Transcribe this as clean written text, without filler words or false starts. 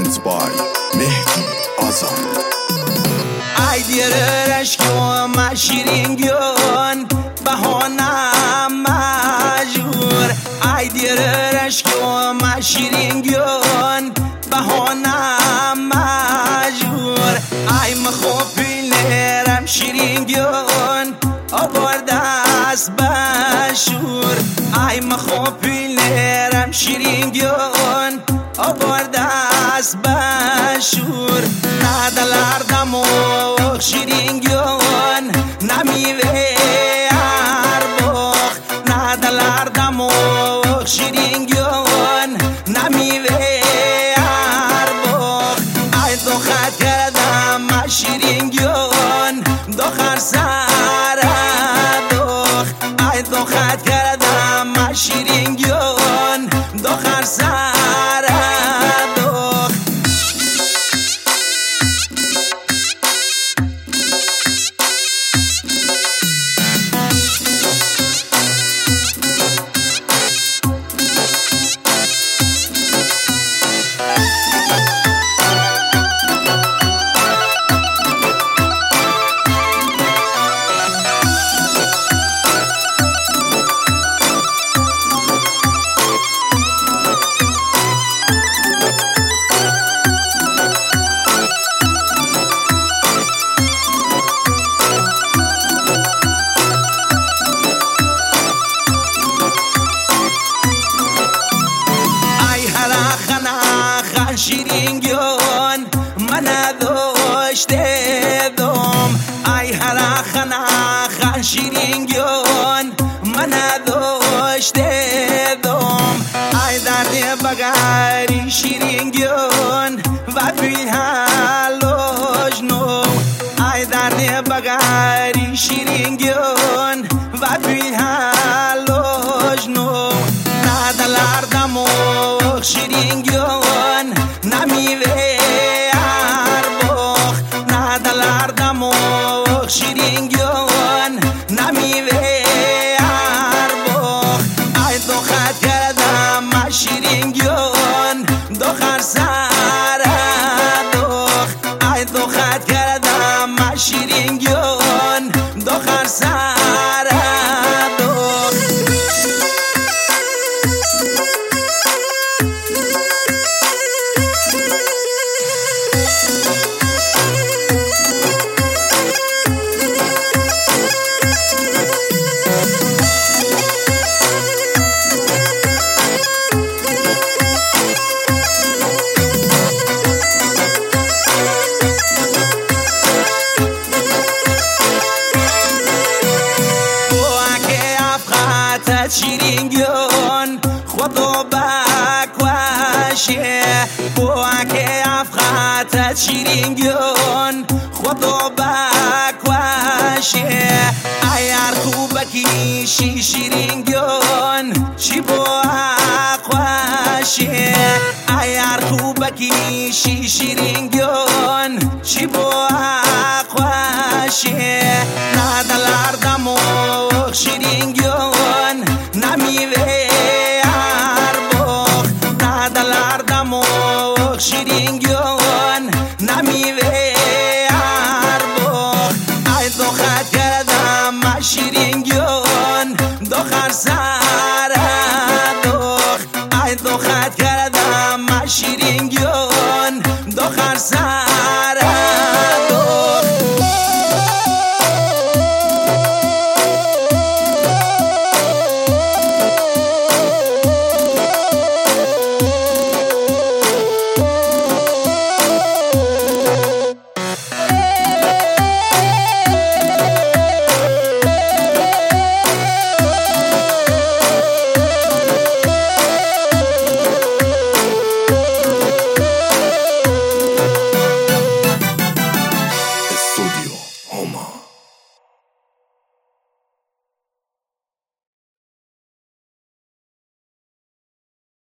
presents by Mehdi Azam. ای دیر اشکم شیرین گون بهانم مجبور. ای دیر اشکم شیرین گون بهانم مجبور. ای مخوبیلرم شیرین گون آورده است بشور. ای مخوبیلرم شیرین گون آورده است بشور. ندلردم و شیرین گون نمیوه اربخ. ندلردم و شیرین گون نمیوه اربخ. ای دو خط کردم شیرین گون دختر سر دخ. ای دو خط کردم شیرین گون دختر سر دخ. شیرین گون من داشته دوم. ای هر شیرین گون من داشته دوم. ای درد بگری شیرین گون و فی حالش نو. ای درد بگری شیرین گون و فی حالش نو. ندلردم و شیرین گون نمیوه اربخ. ندلردم و شیرین گون نمیوه اربخ. ای دو خط کردم شیرین گون دختر سر دخ. ای دو خط کردم شیرین گون دختر سر دخ. شیرین گون خودو بکوشه. که افخت شیرین گون خودو بکوشه. ایر خوبکی شیرین گون چی با خوشه. ایر خوبکی شیرین گون چی با خوشه. ندلردم و شیرین گون نمیوه اربخ. ندلردم و شیرین گون نمیوه اربخ. ای دو خط کردم شیرین گون دختر سر